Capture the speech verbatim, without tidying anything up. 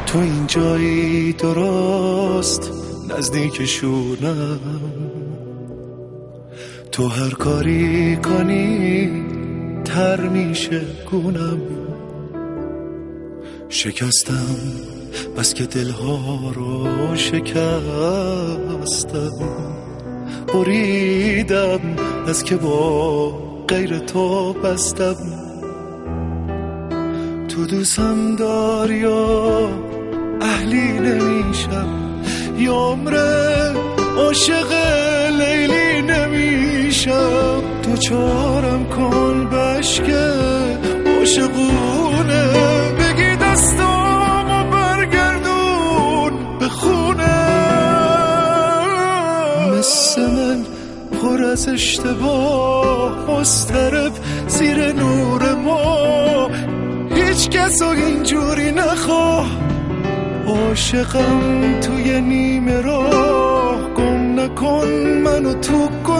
تو این جایی درست نزدیکشونم، تو هر کاری کنی تر میشه گونم. شکستم بس که دلها رو شکستم، بریدم از که با غیر تو بستم. تو دوستم داری یا اهلی نمیشم، یا عمره عاشق لیلی نمیشم. تو چارم کن بشکه عاشقونه، بگی دستامو برگردون به خونه. مثل من پر از اشتباه مضطرب زیر نور ما، هیچ کس رو اینجوری نخواه. عاشقم توی نیمه راه، گم نکن منو تو گل